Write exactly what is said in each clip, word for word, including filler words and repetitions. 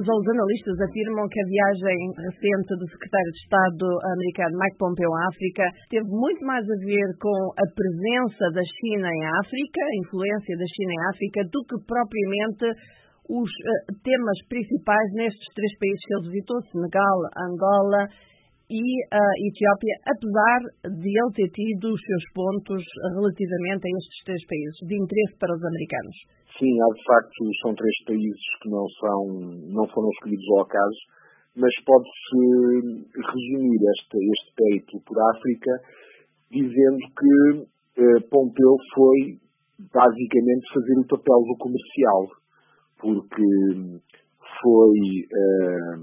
os analistas afirmam que a viagem recente do secretário de Estado americano Mike Pompeo à África teve muito mais a ver com a presença da China em África, a influência da China em África, do que propriamente os uh, temas principais nestes três países que ele visitou, Senegal, Angola e a Etiópia, apesar de ele ter tido os seus pontos relativamente a estes três países de interesse para os americanos. Sim, há de facto, são três países que não, são, não foram escolhidos ao acaso, mas pode-se resumir este, este periplo por África dizendo que eh, Pompeu foi basicamente fazer o papel do comercial, porque foi, eh,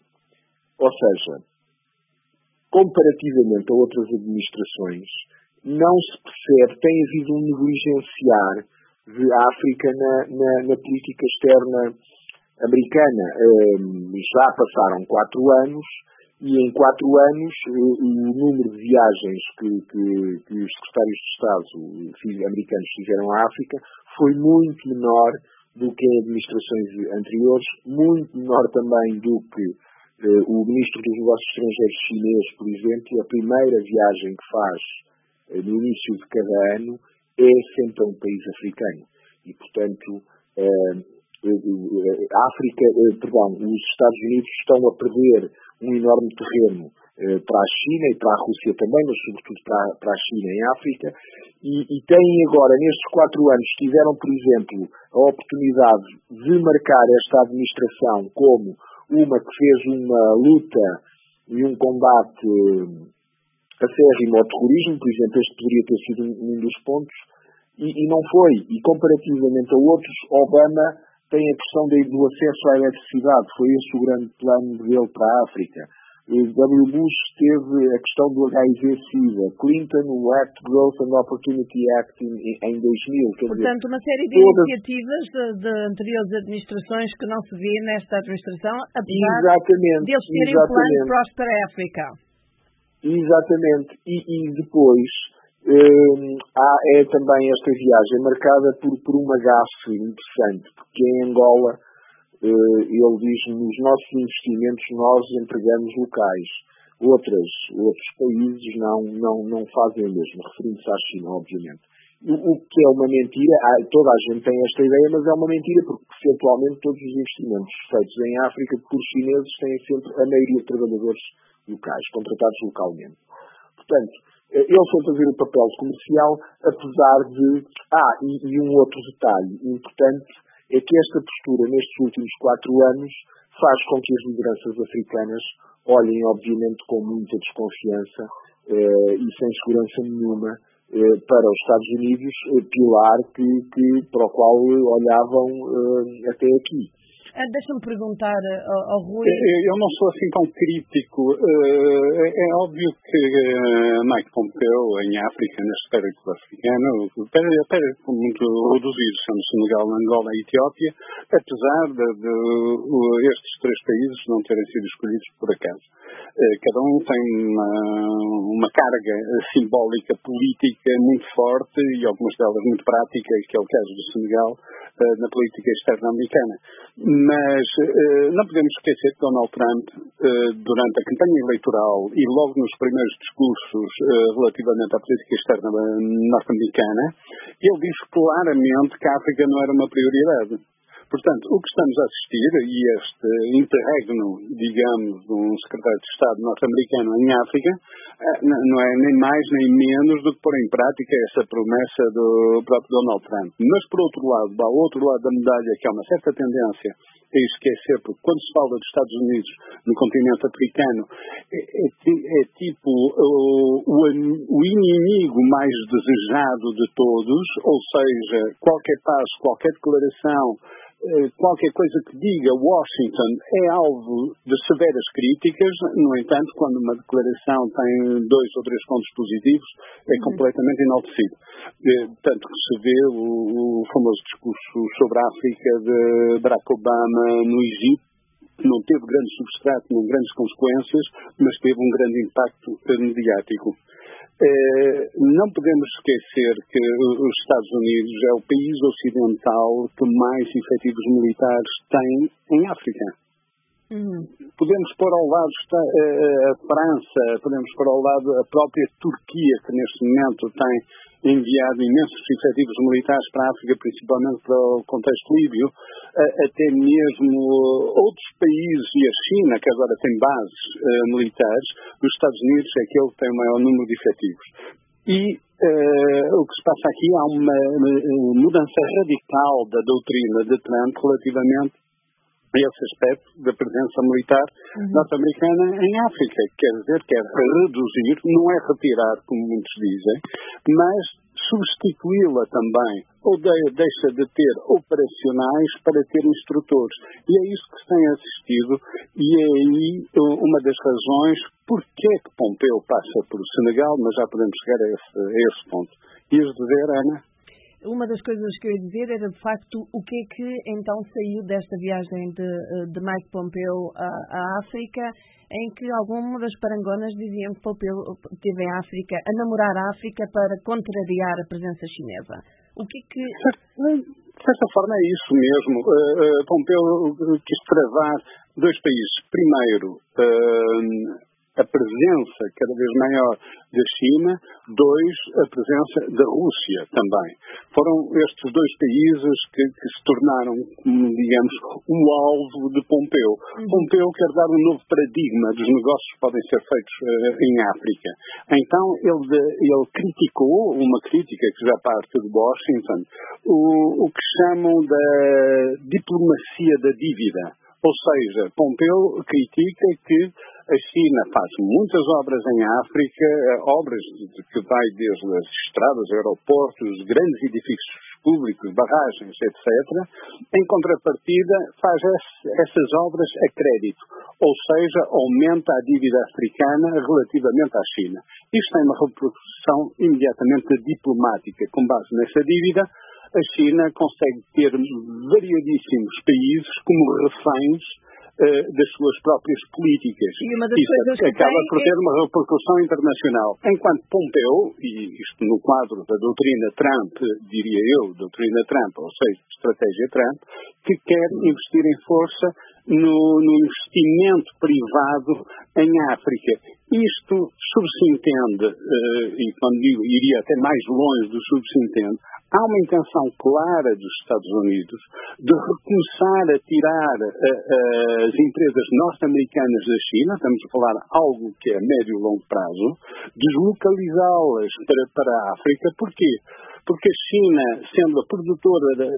ou seja, comparativamente a outras administrações, não se percebe, tem havido um negligenciar de África na, na, na política externa americana. Um, já passaram quatro anos e em quatro anos uh, o número de viagens que, que, que os secretários de Estado americanos fizeram à África foi muito menor do que em administrações anteriores, muito menor também do que Uh, o Ministro dos Negócios Estrangeiros chinês, por exemplo, a primeira viagem que faz uh, no início de cada ano é sempre a um país africano. E, portanto, uh, uh, uh, a África, uh, perdão, os Estados Unidos estão a perder um enorme terreno uh, para a China e para a Rússia também, mas sobretudo para, para a China em África, e, e têm agora, nestes quatro anos, tiveram, por exemplo, a oportunidade de marcar esta administração como uma que fez uma luta e um combate acérrimo ao terrorismo, por exemplo, este poderia ter sido um, um dos pontos, e, e não foi. E comparativamente a outros, Obama tem a questão de, do acesso à eletricidade, foi esse o grande plano dele para a África. W. Bush teve a questão do H I V-Sida, Clinton o Act Growth and Opportunity Act em, em dois mil. Quer Portanto, dizer, uma série de todas... iniciativas de, de anteriores administrações que não se vê nesta administração, apesar exatamente, de eles terem exatamente. um plano próspero à África. Exatamente. E, e depois hum, há é também esta viagem marcada por, por uma gafe interessante, porque em Angola ele diz, nos nossos investimentos nós entregamos locais. Outras, outros países não, não, não fazem o mesmo, referindo-se à China, obviamente. O, o que é uma mentira, toda a gente tem esta ideia, mas é uma mentira, porque percentualmente todos os investimentos feitos em África por chineses têm sempre a maioria de trabalhadores locais, contratados localmente. Portanto, ele foi fazer o papel comercial, apesar de... Ah, e, e um outro detalhe importante é que esta postura, nestes últimos quatro anos, faz com que as lideranças africanas olhem, obviamente, com muita desconfiança eh, e sem segurança nenhuma eh, para os Estados Unidos, eh, pilar que, que, para o qual olhavam eh, até aqui. Deixa-me perguntar ao, ao Rui... Eu não sou assim tão crítico. É óbvio que Mike Pompeo, em África, neste periplo africano, para muito reduzir, sendo Senegal, Angola e Etiópia, apesar de, de estes três países não terem sido escolhidos por acaso. Cada um tem uma, uma carga simbólica política muito forte e algumas delas muito prática, que é o caso do Senegal, na política externa americana. Mas uh, não podemos esquecer que Donald Trump, uh, durante a campanha eleitoral e logo nos primeiros discursos uh, relativamente à política externa norte-americana, ele disse claramente que a África não era uma prioridade. Portanto, o que estamos a assistir, e este interregno, digamos, de um secretário de Estado norte-americano em África, não é nem mais nem menos do que pôr em prática essa promessa do próprio Donald Trump. Mas, por outro lado, ao outro lado da medalha, que há uma certa tendência a esquecer, porque quando se fala dos Estados Unidos no continente africano, é, é, é tipo o, o inimigo mais desejado de todos, ou seja, qualquer passo, qualquer declaração, qualquer coisa que diga Washington é alvo de severas críticas. No entanto, quando uma declaração tem dois ou três pontos positivos, é completamente enaltecido. Tanto que se vê o, o famoso discurso sobre a África de Barack Obama no Egito, que não teve grande substrato, nem grandes consequências, mas teve um grande impacto mediático. Eh, não podemos esquecer que os Estados Unidos é o país ocidental que mais efetivos militares tem em África. Uhum. Podemos pôr ao lado a França, podemos pôr ao lado a própria Turquia, que neste momento tem enviado imensos efetivos militares para a África, principalmente para o contexto líbio, até mesmo outros países e a China, que agora tem bases uh, militares. Os Estados Unidos é aquele que tem o maior número de efetivos. E uh, o que se passa aqui há uma, uma mudança radical da doutrina de Trump relativamente a esse aspecto da presença militar uhum. norte-americana em África. Quer dizer, quer reduzir, não é retirar, como muitos dizem, mas substituí-la também, ou de, deixa de ter operacionais para ter instrutores. E é isso que se tem assistido, e é aí uma das razões porque que Pompeu passa por Senegal, mas já podemos chegar a esse, a esse ponto. Ias dizer, Ana? Uma das coisas que eu ia dizer era, de facto, o que é que então saiu desta viagem de, de Mike Pompeu à, à África, em que algumas parangonas diziam que Pompeu esteve em África a namorar a África para contrariar a presença chinesa. O que é que... De certa forma é isso mesmo. Uh, uh, Pompeu quis travar dois países. Primeiro, uh, a presença cada vez maior da China, dois, a presença da Rússia também. Foram estes dois países que, que se tornaram, digamos, o alvo de Pompeu. Uhum. Pompeu quer dar um novo paradigma dos negócios que podem ser feitos uh, em África. Então, ele, de, ele criticou, uma crítica que já parte de Washington, o, o que chamam da diplomacia da dívida. Ou seja, Pompeu critica que a China faz muitas obras em África, obras que vai desde as estradas, aeroportos, grandes edifícios públicos, barragens, etcétera. Em contrapartida, faz essas obras a crédito, ou seja, aumenta a dívida africana relativamente à China. Isto tem uma repercussão imediatamente diplomática. Com base nessa dívida, a China consegue ter variadíssimos países como reféns uh, das suas próprias políticas. E uma das Isso coisas que acaba tem por ter é... uma repercussão internacional. Enquanto Pompeu, e isto no quadro da doutrina Trump, diria eu, doutrina Trump, ou seja, estratégia Trump, que quer investir em força no, no investimento privado em África. Isto subsintende, uh, e quando digo iria até mais longe do subsintende, há uma intenção clara dos Estados Unidos de recomeçar a tirar uh, uh, as empresas norte-americanas da China, estamos a falar algo que é a médio e longo prazo, deslocalizá-las para, para a África. Porquê? Porque a China, sendo a produtora, da,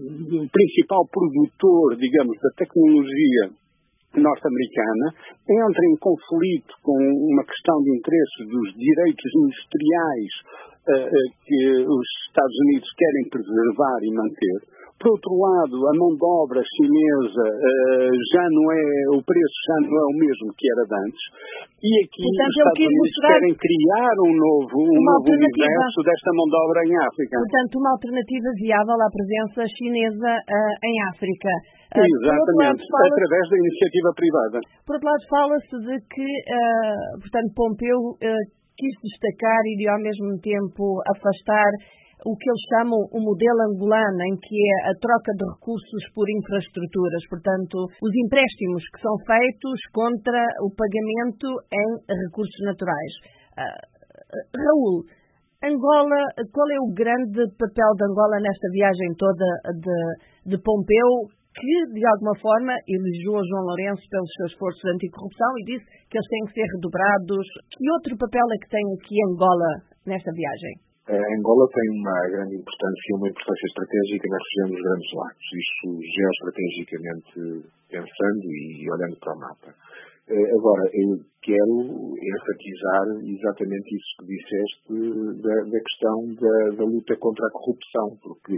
o principal produtor, digamos, da tecnologia norte-americana, entra em conflito com uma questão de interesses dos direitos industriais uh, uh, que os Estados Unidos querem preservar e manter. Por outro lado, a mão de obra chinesa uh, já não é, o preço já não é o mesmo que era de antes. E aqui portanto, os Estados Unidos mostrar... querem criar um novo, um novo universo desta mão de obra em África. Portanto, uma alternativa viável à presença chinesa uh, em África. Uh, Exatamente, fala... através da iniciativa privada. Por outro lado, fala-se de que, uh, portanto, Pompeu uh, quis destacar e, ao mesmo tempo, afastar o que eles chamam o modelo angolano, em que é a troca de recursos por infraestruturas, portanto, os empréstimos que são feitos contra o pagamento em recursos naturais. Uh, Raul, Angola, qual é o grande papel de Angola nesta viagem toda de, de Pompeu, que, de alguma forma, elogiou João Lourenço pelos seus esforços de anticorrupção e disse que eles têm que ser redobrados? Que outro papel é que tem aqui Angola nesta viagem? A Angola tem uma grande importância, uma importância estratégica na região dos Grandes Lagos, isto geoestrategicamente pensando e olhando para o mapa. Agora, eu quero enfatizar exatamente isso que disseste da, da questão da, da luta contra a corrupção, porque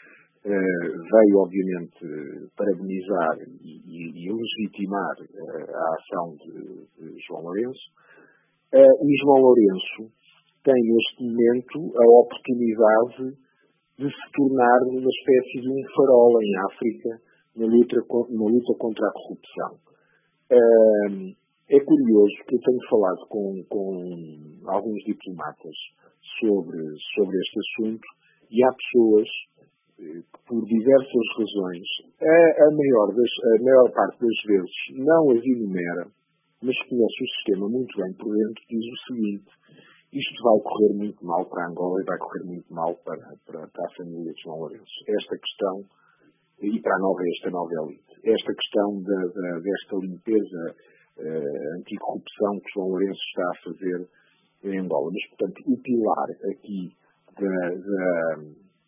uh, veio, obviamente, parabenizar e, e, e legitimar uh, a ação de, de João Lourenço, uh, e João Lourenço tem neste momento a oportunidade de se tornar uma espécie de um farol em África na luta, na luta contra a corrupção. É curioso que eu tenho falado com, com alguns diplomatas sobre, sobre este assunto e há pessoas por diversas razões, a, a, maior das, a maior parte das vezes não as enumera, mas conhece o sistema muito bem por dentro, diz o seguinte: isto vai correr muito mal para Angola e vai correr muito mal para, para, para a família de João Lourenço. Esta questão, e para a nova, esta nova elite, esta questão da, da, desta limpeza, uh, anticorrupção que João Lourenço está a fazer em Angola. Mas, portanto, o pilar aqui da, da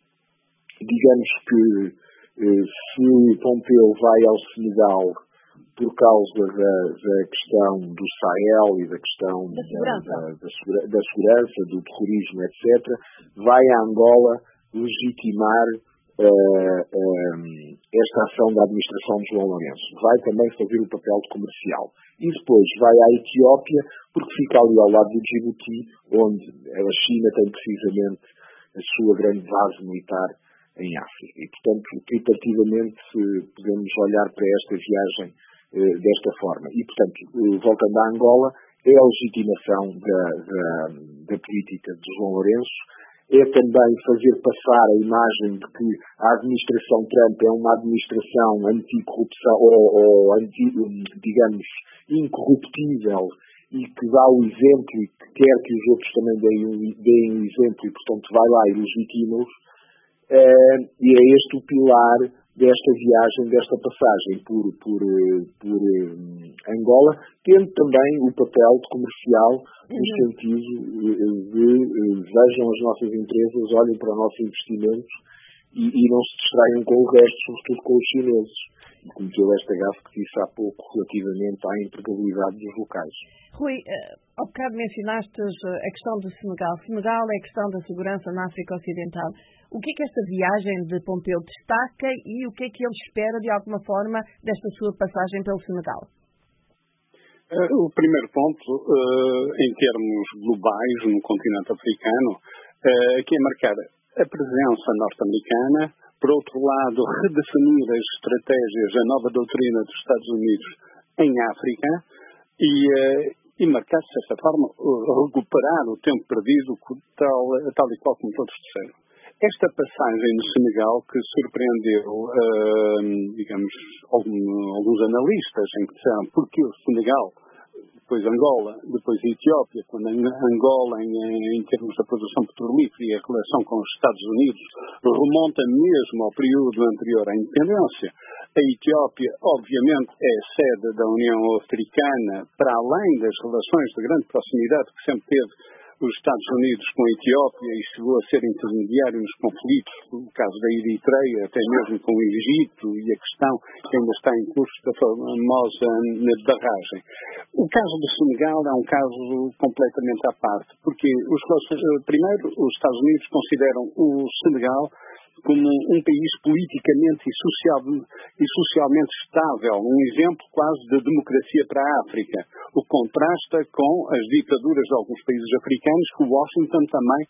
digamos que uh, se Pompeu vai ao Senegal por causa da, da questão do Sahel e da questão da segurança. Da, da, da segurança, do terrorismo, etcétera, vai a Angola legitimar uh, um, esta ação da administração de João Lourenço. Vai também fazer o papel de comercial. E depois vai à Etiópia, porque fica ali ao lado do Djibouti, onde a China tem precisamente a sua grande base militar em África. E, portanto, tripartidamente podemos olhar para esta viagem desta forma. E, portanto, voltando à Angola, é a legitimação da, da, da política de João Lourenço, é também fazer passar a imagem de que a administração Trump é uma administração anticorrupção, ou, ou anti, digamos, incorruptível, e que dá o exemplo e que quer que os outros também deem um, deem um exemplo, e, portanto, vai lá e legitima-os. Uh, e é este o pilar desta viagem, desta passagem por, por, por um, Angola, tendo também o papel de comercial no uhum. sentido de uh, vejam as nossas empresas, olhem para o nosso investimento e, e não se distraiam com o resto, sobretudo com os chineses. E cometeu esta gafe que disse há pouco relativamente à empregabilidade dos locais. Rui, uh, ao bocado mencionaste a questão do Senegal. Senegal é a questão da segurança na África Ocidental. O que é que esta viagem de Pompeu destaca e o que é que ele espera, de alguma forma, desta sua passagem pelo Senegal? Uh, o primeiro ponto, uh, em termos globais, no continente africano, uh, aqui é marcar a presença norte-americana, por outro lado, redefinir as estratégias, a nova doutrina dos Estados Unidos em África e, uh, e marcar, de certa forma, uh, recuperar o tempo perdido tal, tal e qual como todos disseram. Esta passagem no Senegal que surpreendeu, uh, digamos, algum, alguns analistas em que disseram porque o Senegal, depois Angola, depois a Etiópia, quando Angola, em, em termos da produção petrolífera e a relação com os Estados Unidos, remonta mesmo ao período anterior à independência. A Etiópia, obviamente, é a sede da União Africana, para além das relações de grande proximidade que sempre teve os Estados Unidos com a Etiópia e chegou a ser intermediário nos conflitos, no caso da Eritreia, até mesmo com o Egito e a questão que ainda está em curso da famosa barragem. O caso do Senegal é um caso completamente à parte, porque os, primeiro os Estados Unidos consideram o Senegal como um país politicamente e, social, e socialmente estável, um exemplo quase de democracia para a África, o que contrasta com as ditaduras de alguns países africanos que Washington também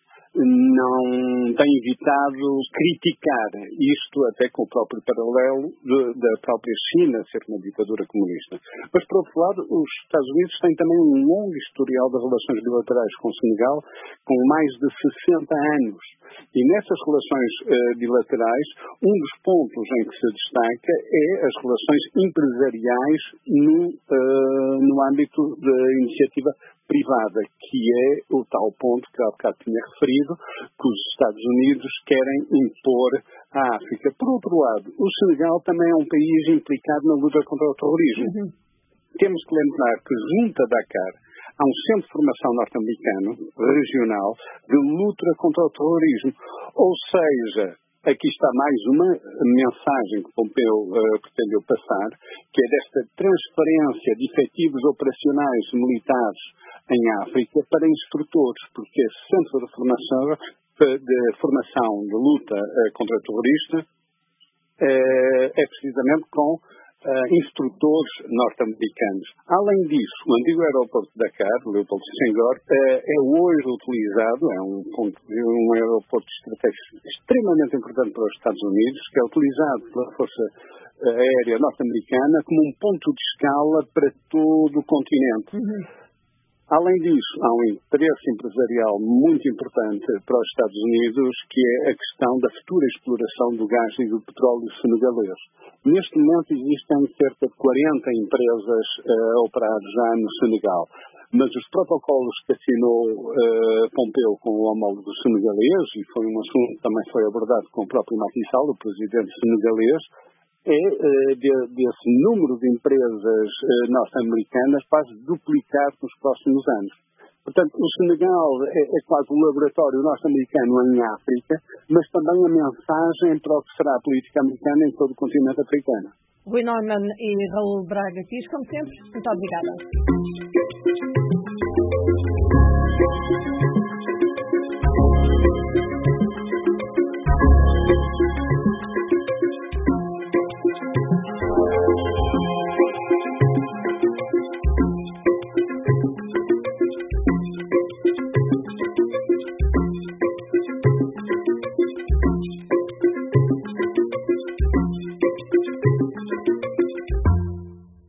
não tem evitado criticar, isto até com o próprio paralelo de, da própria China ser uma ditadura comunista. Mas, por outro lado, os Estados Unidos têm também um longo historial de relações bilaterais com o Senegal, com mais de sessenta anos. E nessas relações uh, bilaterais, um dos pontos em que se destaca é as relações empresariais no, uh, no âmbito da iniciativa privada, que é o tal ponto que há bocado tinha referido, que os Estados Unidos querem impor à África. Por outro lado, o Senegal também é um país implicado na luta contra o terrorismo. Uhum. Temos que lembrar que junto a Dakar há um centro de formação norte-americano, regional, de luta contra o terrorismo. Ou seja, aqui está mais uma mensagem que Pompeu uh, pretendeu passar, que é desta transferência de efetivos operacionais militares em África para instrutores, porque esse centro de formação de, formação de luta uh, contra o terrorista uh, é precisamente com Uh, instrutores norte-americanos. Além disso, o antigo aeroporto de Dakar, Leopoldo Senghor, uh, é hoje utilizado, é um, ponto, um aeroporto estratégico extremamente importante para os Estados Unidos, que é utilizado pela Força Aérea Norte-Americana como um ponto de escala para todo o continente. Uhum. Além disso, há um interesse empresarial muito importante para os Estados Unidos, que é a questão da futura exploração do gás e do petróleo senegalês. Neste momento existem cerca de quarenta empresas uh, a operar já no Senegal, mas os protocolos que assinou uh, Pompeu com o homólogo senegalês, e foi um assunto que também foi abordado com o próprio Macky Sall, o presidente senegalês, é uh, de, desse número de empresas uh, norte-americanas quase duplicar nos próximos anos. Portanto, o Senegal é, é quase um laboratório norte-americano em África, mas também a mensagem para o que será a política americana em todo o continente africano. Rui Neumann e Raul Braga Pires, como sempre, muito obrigada.